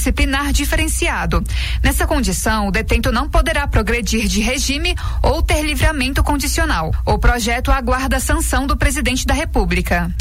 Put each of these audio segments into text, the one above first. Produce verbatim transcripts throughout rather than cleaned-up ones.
disciplinar diferenciado. Nessa condição, o detento não poderá progredir de regime ou ter livramento condicional. O projeto aguarda a sanção do presidente da República.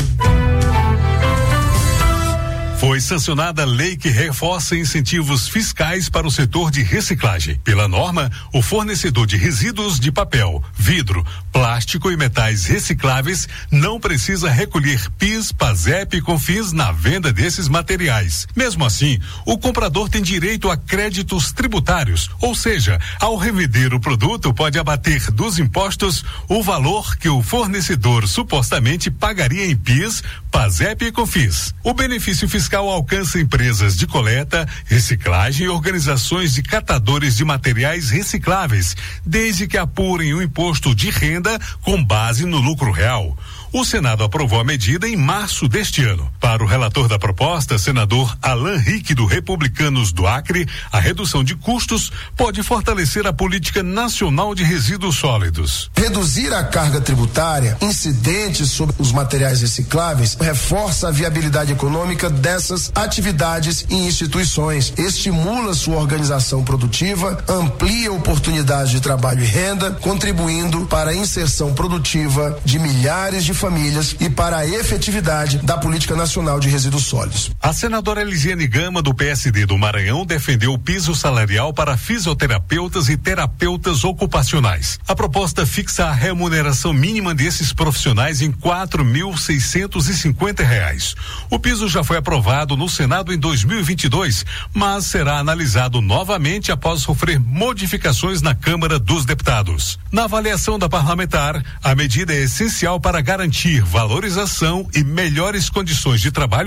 Foi sancionada a lei que reforça incentivos fiscais para o setor de reciclagem. Pela norma, o fornecedor de resíduos de papel, vidro, plástico e metais recicláveis não precisa recolher PIS, PASEP e CONFINS na venda desses materiais. Mesmo assim, o comprador tem direito a créditos tributários, ou seja, ao revender o produto pode abater dos impostos o valor que o fornecedor supostamente pagaria em PIS, PASEP e CONFINS. O benefício fiscal fiscal alcança empresas de coleta, reciclagem e organizações de catadores de materiais recicláveis, desde que apurem o imposto de renda com base no lucro real. O Senado aprovou a medida em março deste ano. Para o relator da proposta, senador Alan Rick, do Republicanos do Acre, a redução de custos pode fortalecer a política nacional de resíduos sólidos. Reduzir a carga tributária incidente sobre os materiais recicláveis reforça a viabilidade econômica dessas atividades e instituições, estimula sua organização produtiva, amplia oportunidades de trabalho e renda, contribuindo para a inserção produtiva de milhares de famílias e para a efetividade da política nacional de resíduos sólidos. A senadora Elisiane Gama, do P S D do Maranhão, defendeu o piso salarial para fisioterapeutas e terapeutas ocupacionais. A proposta fixa a remuneração mínima desses profissionais em quatro mil seiscentos e cinquenta reais. O piso já foi aprovado no Senado em dois mil e vinte e dois, mas será analisado novamente após sofrer modificações na Câmara dos Deputados. Na avaliação da parlamentar, a medida é essencial para garantir valorização e melhores condições de trabalho